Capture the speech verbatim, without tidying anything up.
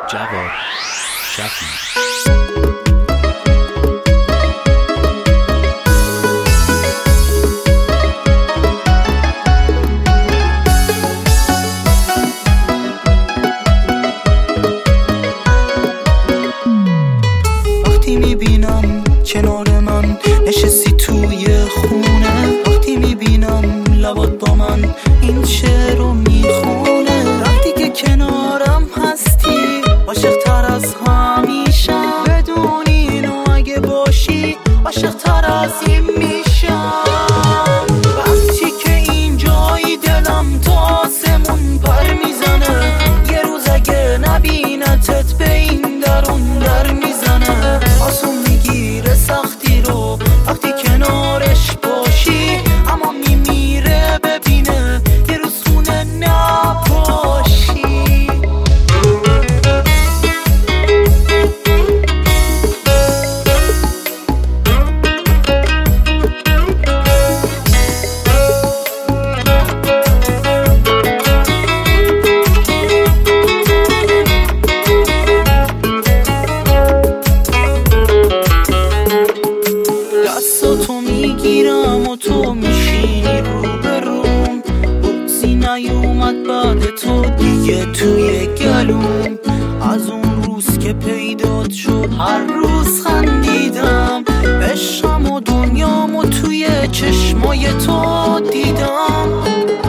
جواد شفی. وقتی میبینم کنار من نشستی توی خونه، وقتی میبینم لبات با من این شعر رو میخونه، وقتی که کنارم هستی عاشق تر از همیشم، بدون اینو اگه باشی عاشق تر از این میشم. وقتی که اینجایی دلم تا آسمون پر میزنه، یه روز اگه نبینتت به این درون در میزنه، آسون میگیره سختی رو وقتی کنارش باشی، اما میمیره ببینه یه روز خونه نباشی. دستاتو میگیرم و تو میشینی رو به روم، بغضی نیومد بعد تو دیگه توی گلوم، از اون روز که پیدات شد هر روز خندیدم، عشقم و دنیامو توی چشمای تو دیدم.